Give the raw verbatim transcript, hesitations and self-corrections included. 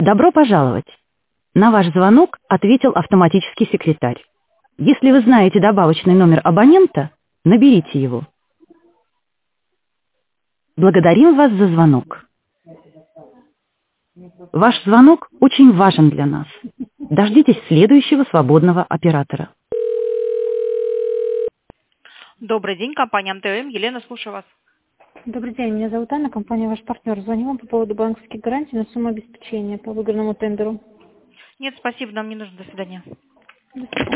Добро пожаловать! На ваш звонок ответил автоматический секретарь. Если вы знаете добавочный номер абонента, наберите его. Благодарим вас за звонок. Ваш звонок очень важен для нас. Дождитесь следующего свободного оператора. Добрый день, компания МТМ. Елена, слушаю вас. Добрый день, меня зовут Анна, компания «Ваш партнер». Звоню вам по поводу банковских гарантий на сумму обеспечения по выигранному тендеру. Нет, спасибо, нам не нужно. До свидания. До свидания.